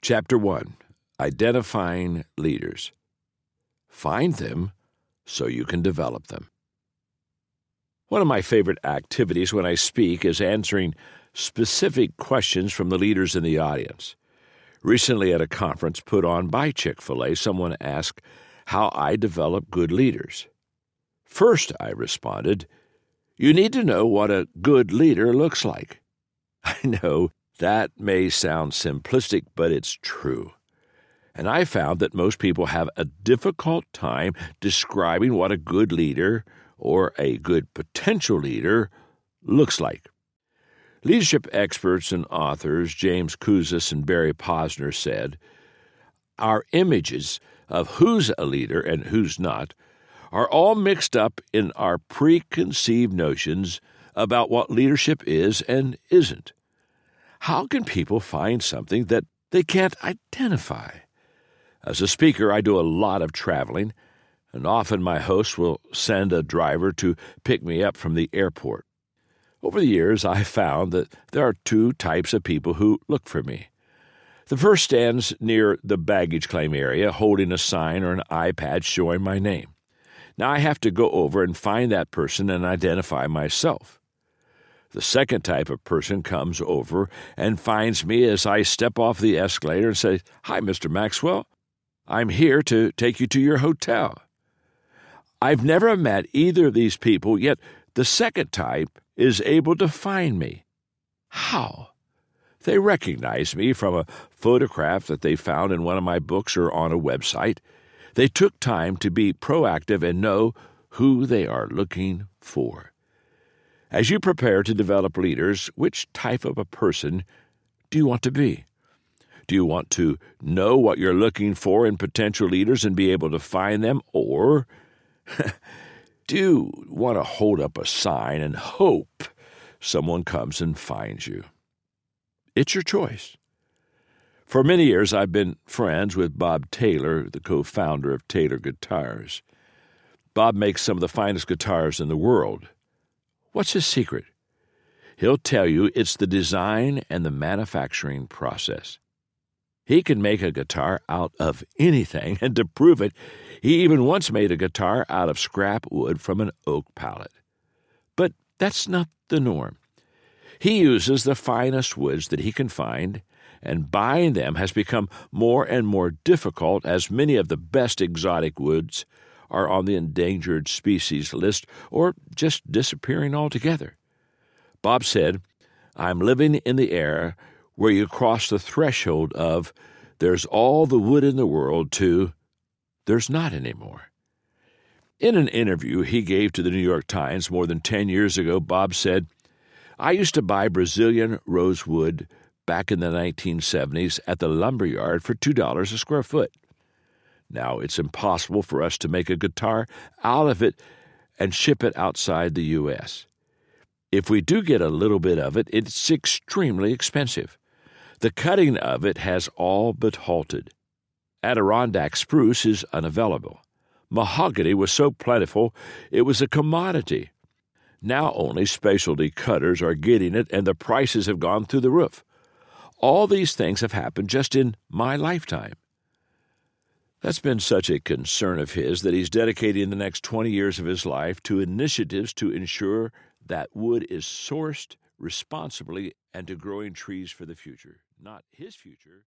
Chapter 1. Identifying Leaders. Find them so you can develop them. One of my favorite activities when I speak is answering specific questions from the leaders in the audience. Recently at a conference put on by Chick-fil-A, someone asked how I develop good leaders. First, I responded, you need to know what a good leader looks like. I know that may sound simplistic, but it's true. And I found that most people have a difficult time describing what a good leader or a good potential leader looks like. Leadership experts and authors James Kouzes and Barry Posner said, our images of who's a leader and who's not are all mixed up in our preconceived notions about what leadership is and isn't. How can people find something that they can't identify? As a speaker, I do a lot of traveling, and often my host will send a driver to pick me up from the airport. Over the years, I found that there are two types of people who look for me. The first stands near the baggage claim area, holding a sign or an iPad showing my name. Now I have to go over and find that person and identify myself. The second type of person comes over and finds me as I step off the escalator and says, "Hi, Mr. Maxwell. I'm here to take you to your hotel." I've never met either of these people, yet the second type is able to find me. How? They recognize me from a photograph that they found in one of my books or on a website. They took time to be proactive and know who they are looking for. As you prepare to develop leaders, which type of a person do you want to be? Do you want to know what you're looking for in potential leaders and be able to find them? Or do you want to hold up a sign and hope someone comes and finds you? It's your choice. For many years, I've been friends with Bob Taylor, the co-founder of Taylor Guitars. Bob makes some of the finest guitars in the world. What's his secret? He'll tell you it's the design and the manufacturing process. He can make a guitar out of anything, and to prove it, he even once made a guitar out of scrap wood from an oak pallet. But that's not the norm. He uses the finest woods that he can find, and buying them has become more and more difficult as many of the best exotic woods are on the endangered species list or just disappearing altogether. Bob said, I'm living in the era where you cross the threshold of there's all the wood in the world to there's not anymore. In an interview he gave to the New York Times more than 10 years ago, Bob said, I used to buy Brazilian rosewood back in the 1970s at the lumberyard for $2 a square foot. Now it's impossible for us to make a guitar out of it and ship it outside the U.S. If we do get a little bit of it, it's extremely expensive. The cutting of it has all but halted. Adirondack spruce is unavailable. Mahogany was so plentiful it was a commodity. Now only specialty cutters are getting it, and the prices have gone through the roof. All these things have happened just in my lifetime. That's been such a concern of his that he's dedicating the next 20 years of his life to initiatives to ensure that wood is sourced responsibly and to growing trees for the future. Not his future.